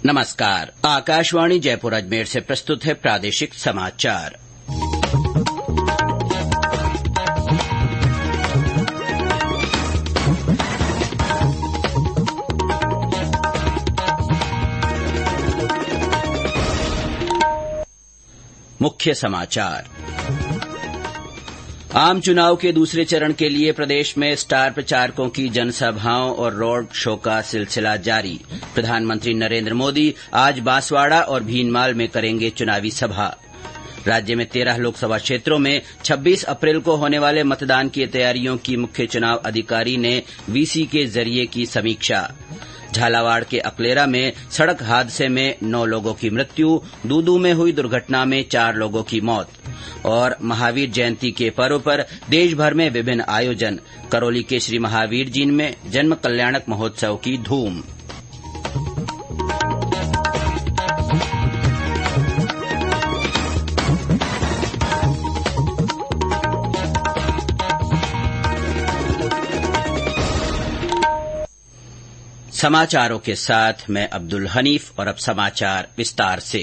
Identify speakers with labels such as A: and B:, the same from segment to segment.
A: नमस्कार। आकाशवाणी जयपुर अजमेर से प्रस्तुत है प्रादेशिक समाचार। मुख्य समाचार। आम चुनाव के दूसरे चरण के लिए प्रदेश में स्टार प्रचारकों की जनसभाओं और रोड शो का सिलसिला जारी। प्रधानमंत्री नरेंद्र मोदी आज बांसवाड़ा और भीनमाल में करेंगे चुनावी सभा। राज्य में 13 लोकसभा क्षेत्रों में 26 अप्रैल को होने वाले मतदान की तैयारियों की मुख्य चुनाव अधिकारी ने वीसी के जरिए की समीक्षा। झालावाड़ के अकलेरा में सड़क हादसे में 9 लोगों की मृत्यु, दूदू में हुई दुर्घटना में 4 लोगों की मौत। और महावीर जयंती के पर्व पर देश भर में विभिन्न आयोजन। करौली के श्री महावीर जी में जन्म कल्याणक महोत्सव की धूम। समाचारों के साथ मैं अब्दुल हनीफ और अब समाचार विस्तार से।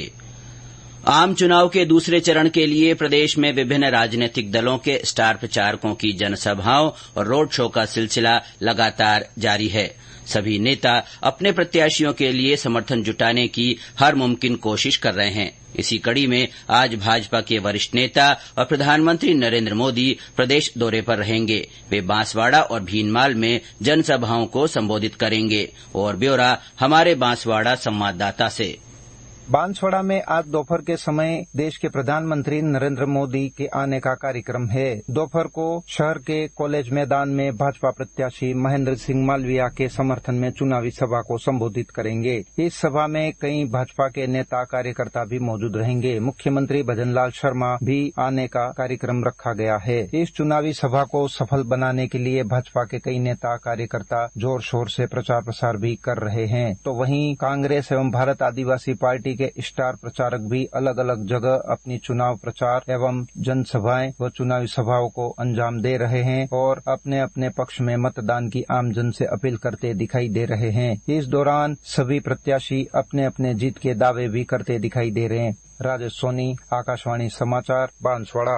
A: आम चुनाव के दूसरे चरण के लिए प्रदेश में विभिन्न राजनीतिक दलों के स्टार प्रचारकों की जनसभाओं और रोड शो का सिलसिला लगातार जारी है। सभी नेता अपने प्रत्याशियों के लिए समर्थन जुटाने की हर मुमकिन कोशिश कर रहे हैं। इसी कड़ी में आज भाजपा के वरिष्ठ नेता और प्रधानमंत्री नरेंद्र मोदी प्रदेश दौरे पर रहेंगे। वे बांसवाड़ा और भीनमाल में जनसभाओं को संबोधित करेंगे। और ब्यौरा हमारे बांसवाड़ा संवाददाता से।
B: बांसवाड़ा में आज दोपहर के समय देश के प्रधानमंत्री नरेंद्र मोदी के आने का कार्यक्रम है। दोपहर को शहर के कॉलेज मैदान में भाजपा प्रत्याशी महेंद्र सिंह मालवीया के समर्थन में चुनावी सभा को संबोधित करेंगे। इस सभा में कई भाजपा के नेता कार्यकर्ता भी मौजूद रहेंगे। मुख्यमंत्री भजनलाल शर्मा भी आने का कार्यक्रम रखा गया है। इस चुनावी सभा को सफल बनाने के लिए भाजपा के कई नेता कार्यकर्ता जोर शोर से प्रचार प्रसार भी कर रहे हैं। तो वहीं कांग्रेस एवं भारत आदिवासी पार्टी के स्टार प्रचारक भी अलग अलग जगह अपनी चुनाव प्रचार एवं जनसभाएं व चुनावी सभाओं को अंजाम दे रहे हैं और अपने अपने पक्ष में मतदान की आमजन से अपील करते दिखाई दे रहे हैं। इस दौरान सभी प्रत्याशी अपने अपने जीत के दावे भी करते दिखाई दे रहे हैं। राजेश सोनी, आकाशवाणी समाचार, बांसवाड़ा।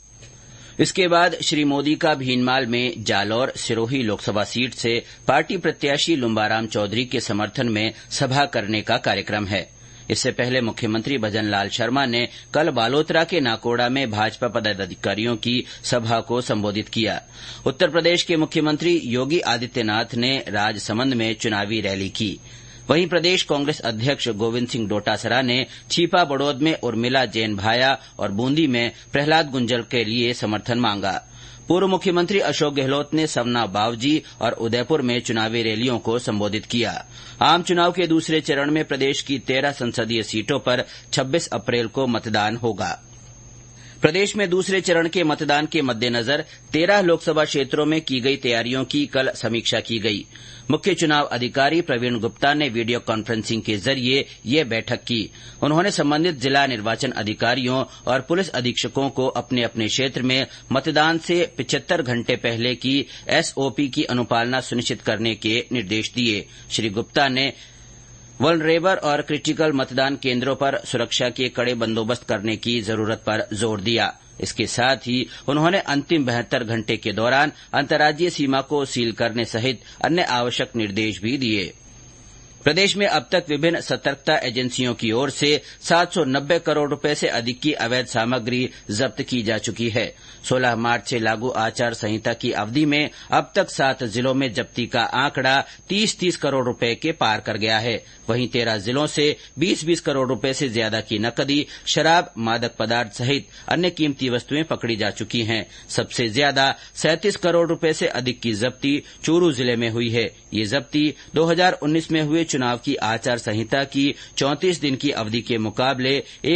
A: इसके बाद श्री मोदी का भीनमाल में जालौर सिरोही लोकसभा सीट से पार्टी प्रत्याशी लुम्बाराम चौधरी के समर्थन में सभा करने का कार्यक्रम है। इससे पहले मुख्यमंत्री भजनलाल शर्मा ने कल बालोतरा के नाकोड़ा में भाजपा पदाधिकारियों की सभा को संबोधित किया। उत्तर प्रदेश के मुख्यमंत्री योगी आदित्यनाथ ने राजसमंद में चुनावी रैली की। वहीं प्रदेश कांग्रेस अध्यक्ष गोविंद सिंह डोटासरा ने छीपा बड़ौद में उर्मिला जैन भाया और बूंदी में प्रहलाद गुंजल के लिए समर्थन मांगा। पूर्व मुख्यमंत्री अशोक गहलोत ने सवना बावजी और उदयपुर में चुनावी रैलियों को संबोधित किया। आम चुनाव के दूसरे चरण में प्रदेश की 13 संसदीय सीटों पर 26 अप्रैल को मतदान होगा। प्रदेश में दूसरे चरण के मतदान के मद्देनजर 13 लोकसभा क्षेत्रों में की गई तैयारियों की कल समीक्षा की गई। मुख्य चुनाव अधिकारी प्रवीण गुप्ता ने वीडियो कॉन्फ्रेंसिंग के जरिए ये बैठक की। उन्होंने संबंधित जिला निर्वाचन अधिकारियों और पुलिस अधीक्षकों को अपने अपने क्षेत्र में मतदान से 75 घंटे पहले की एसओपी की अनुपालना सुनिश्चित करने के निर्देश दिए। श्री गुप्ता ने वल्नरेबल और क्रिटिकल मतदान केंद्रों पर सुरक्षा के कड़े बंदोबस्त करने की जरूरत पर जोर दिया। इसके साथ ही उन्होंने अंतिम 72 घंटे के दौरान अंतर्राज्यीय सीमा को सील करने सहित अन्य आवश्यक निर्देश भी दिए। प्रदेश में अब तक विभिन्न सतर्कता एजेंसियों की ओर से 790 करोड़ रुपए से अधिक की अवैध सामग्री जब्त की जा चुकी है। 16 मार्च से लागू आचार संहिता की अवधि में अब तक 7 जिलों में जब्ती का आंकड़ा 30-30 करोड़ रुपए के पार कर गया है। वहीं 13 जिलों से 20-20 करोड़ रुपए से ज्यादा की नकदी, शराब, मादक पदार्थ सहित अन्य कीमती वस्तुएं पकड़ी जा चुकी हैं। सबसे ज्यादा 37 करोड़ रुपए से अधिक की जब्ती चूरू जिले में हुई है। ये जब्ती 2019 में हुए चुनाव की आचार संहिता की 34 दिन की अवधि के मुकाबले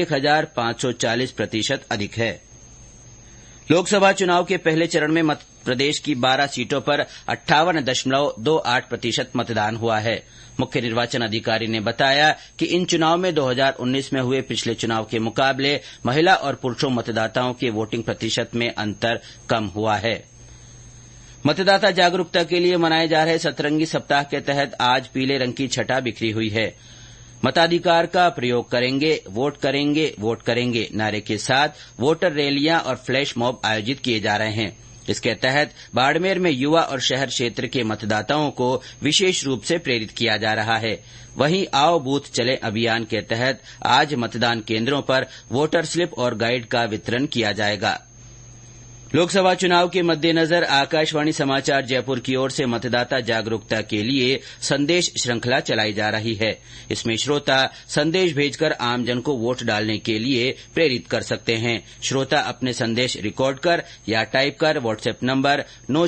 A: 1540% अधिक है। लोकसभा चुनाव के पहले चरण में मध्य प्रदेश की 12 सीटों पर 58.28% मतदान हुआ है। मुख्य निर्वाचन अधिकारी ने बताया कि इन चुनाव में 2019 में हुए पिछले चुनाव के मुकाबले महिला और पुरुषों मतदाताओं के वोटिंग प्रतिशत में अंतर कम हुआ है। मतदाता जागरूकता के लिए मनाए जा रहे सतरंगी सप्ताह के तहत आज पीले रंग की छटा बिखरी हुई है। मताधिकार का प्रयोग करेंगे, वोट करेंगे, वोट करेंगे नारे के साथ वोटर रैलियां और फ्लैश मॉब आयोजित किए जा रहे हैं। इसके तहत बाड़मेर में युवा और शहर क्षेत्र के मतदाताओं को विशेष रूप से प्रेरित किया जा रहा है। वहीं आओ बूथ चले अभियान के तहत आज मतदान केन्द्रों पर वोटर स्लिप और गाइड का वितरण किया जाएगा। लोकसभा चुनाव के मद्देनजर आकाशवाणी समाचार जयपुर की ओर से मतदाता जागरूकता के लिए संदेश श्रृंखला चलाई जा रही है। इसमें श्रोता संदेश भेजकर आमजन को वोट डालने के लिए प्रेरित कर सकते हैं। श्रोता अपने संदेश रिकॉर्ड कर या टाइप कर व्हाट्सएप नंबर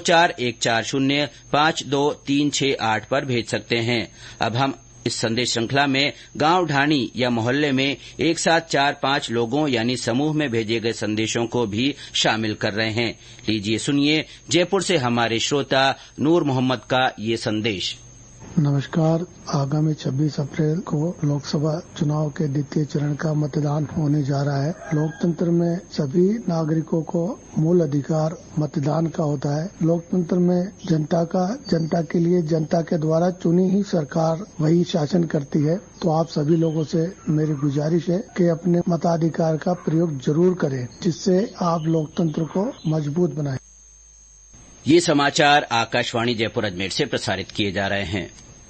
A: 9414052368 पर भेज सकते हैं। अब हम इस संदेश श्रृंखला में गांव ढाणी या मोहल्ले में एक साथ 4-5 लोगों यानी समूह में भेजे गए संदेशों को भी शामिल कर रहे हैं। लीजिए सुनिए जयपुर से हमारे श्रोता नूर मोहम्मद का ये संदेश।
C: नमस्कार। आगामी 26 अप्रैल को लोकसभा चुनाव के द्वितीय चरण का मतदान होने जा रहा है। लोकतंत्र में सभी नागरिकों को मूल अधिकार मतदान का होता है। लोकतंत्र में जनता के लिए जनता के द्वारा चुनी ही सरकार वही शासन करती है। तो आप सभी लोगों से मेरी गुजारिश है कि अपने मताधिकार का प्रयोग जरूर करें, जिससे आप लोकतंत्र को मजबूत बनाएं।
A: ये समाचार आकाशवाणी जयपुर अजमेर से प्रसारित किए जा रहे हैं।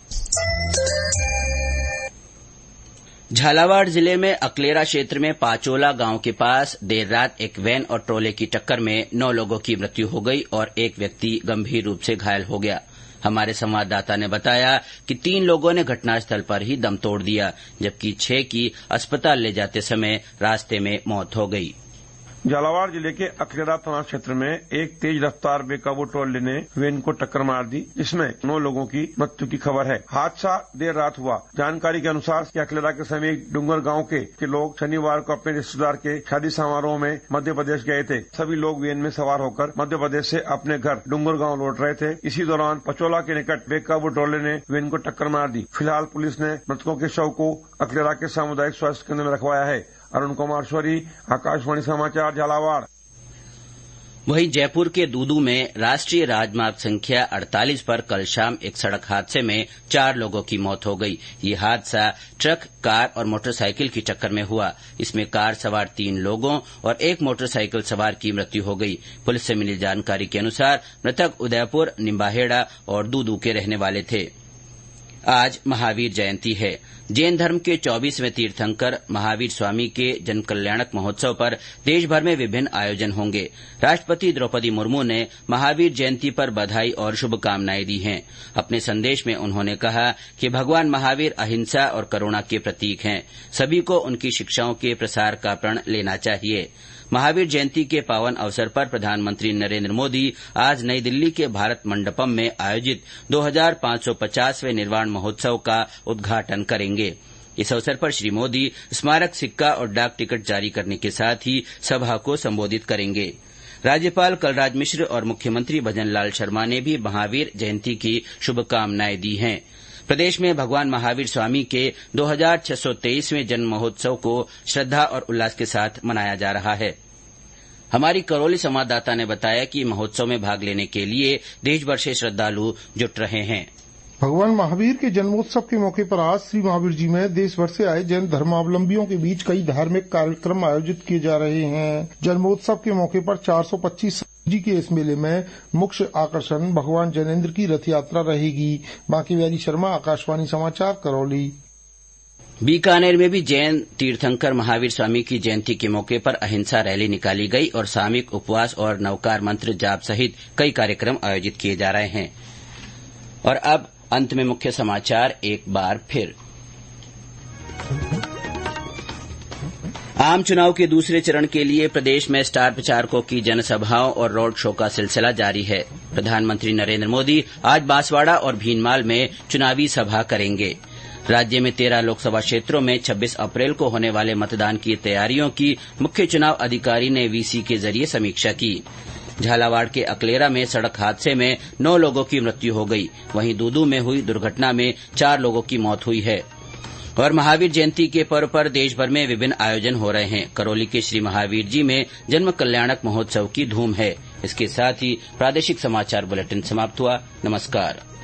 A: झालावाड़ जिले में अकलेरा क्षेत्र में पाचोला गांव के पास देर रात एक वैन और ट्रोले की टक्कर में 9 लोगों की मृत्यु हो गई और एक व्यक्ति गंभीर रूप से घायल हो गया। हमारे संवाददाता ने बताया कि 3 लोगों ने घटनास्थल पर ही दम तोड़ दिया, जबकि 6 की अस्पताल ले जाते समय रास्ते में मौत हो गई।
D: झालावाड़ जिले के अकलेरा थाना क्षेत्र में एक तेज रफ्तार बेकाबू ट्रोले ने वैन को टक्कर मार दी, जिसमें 9 लोगों की मृत्यु की खबर है। हादसा देर रात हुआ। जानकारी के अनुसार अकलेरा के समीप डूंगर गांव के लोग शनिवार को अपने रिश्तेदार के शादी समारोह में मध्य प्रदेश गए थे। सभी लोग वैन में सवार होकर मध्य प्रदेश से अपने घर डूंगर गाँव लौट रहे थे। इसी दौरान पचोला के निकट बेकाबू ट्रोले ने वैन को टक्कर मार दी। फिलहाल पुलिस ने मृतकों के शव को अकलेरा के सामुदायिक स्वास्थ्य केंद्र में रखवाया है। अरुण कुमार शौरी, आकाशवाणी समाचार, झालावाड़।
A: वहीं जयपुर के दूदू में राष्ट्रीय राजमार्ग संख्या 48 पर कल शाम एक सड़क हादसे में 4 लोगों की मौत हो गई। ये हादसा ट्रक, कार और मोटरसाइकिल की टक्कर में हुआ। इसमें कार सवार 3 लोगों और एक मोटरसाइकिल सवार की मृत्यु हो गई। पुलिस से मिली जानकारी के अनुसार मृतक उदयपुर, निम्बाहेड़ा और दूदू के रहने वाले थे। आज महावीर जयंती है। जैन धर्म के 24वें तीर्थंकर महावीर स्वामी के जन कल्याणक महोत्सव पर देशभर में विभिन्न आयोजन होंगे। राष्ट्रपति द्रौपदी मुर्मू ने महावीर जयंती पर बधाई और शुभकामनाएं दी हैं। अपने संदेश में उन्होंने कहा कि भगवान महावीर अहिंसा और करुणा के प्रतीक हैं। सभी को उनकी शिक्षाओं के प्रसार का प्रण लेना चाहिए। महावीर जयंती के पावन अवसर पर प्रधानमंत्री नरेंद्र मोदी आज नई दिल्ली के भारत मंडपम में आयोजित 2550वें निर्वाण महोत्सव का उद्घाटन करेंगे। इस अवसर पर श्री मोदी स्मारक सिक्का और डाक टिकट जारी करने के साथ ही सभा को संबोधित करेंगे। राज्यपाल कलराज मिश्र और मुख्यमंत्री भजनलाल शर्मा ने भी महावीर जयंती की शुभकामनाएं दी हैं। प्रदेश में भगवान महावीर स्वामी के 2623वें जन्म महोत्सव को श्रद्धा और उल्लास के साथ मनाया जा रहा है। हमारी करौली संवाददाता ने बताया कि महोत्सव में भाग लेने के लिए देशभर से श्रद्धालु जुट रहे हैं।
E: भगवान महावीर के जन्मोत्सव के मौके पर आज श्री महावीर जी में देश भर से आए जैन धर्मावलंबियों के बीच कई धार्मिक कार्यक्रम आयोजित किए जा रहे हैं। जन्मोत्सव के मौके पर 425 जी के इस मेले में मुख्य आकर्षण भगवान जैनेन्द्र की रथ यात्रा रहेगी। बाकी बिहारी शर्मा, आकाशवाणी समाचार, करौली।
A: बीकानेर में भी जैन तीर्थंकर महावीर स्वामी की जयंती के मौके पर अहिंसा रैली निकाली गई और सामूहिक उपवास और नवकार मंत्र जाप सहित कई कार्यक्रम आयोजित किए जा रहे हैं। और अब अंत में मुख्य समाचार एक बार फिर। आम चुनाव के दूसरे चरण के लिए प्रदेश में स्टार प्रचारकों की जनसभाओं और रोड शो का सिलसिला जारी है। प्रधानमंत्री नरेंद्र मोदी आज बांसवाड़ा और भीनमाल में चुनावी सभा करेंगे। राज्य में 13 लोकसभा क्षेत्रों में 26 अप्रैल को होने वाले मतदान की तैयारियों की मुख्य चुनाव अधिकारी ने वीसी के जरिए समीक्षा की। झालावाड़ के अकलेरा में सड़क हादसे में 9 लोगों की मृत्यु हो गई। वहीं दूदू में हुई दुर्घटना में 4 लोगों की मौत हुई है। और महावीर जयंती के पर्व पर देशभर में विभिन्न आयोजन हो रहे हैं। करौली के श्री महावीर जी में जन्म कल्याणक महोत्सव की धूम है। इसके साथ ही प्रादेशिक समाचार बुलेटिन समाप्त हुआ। नमस्कार।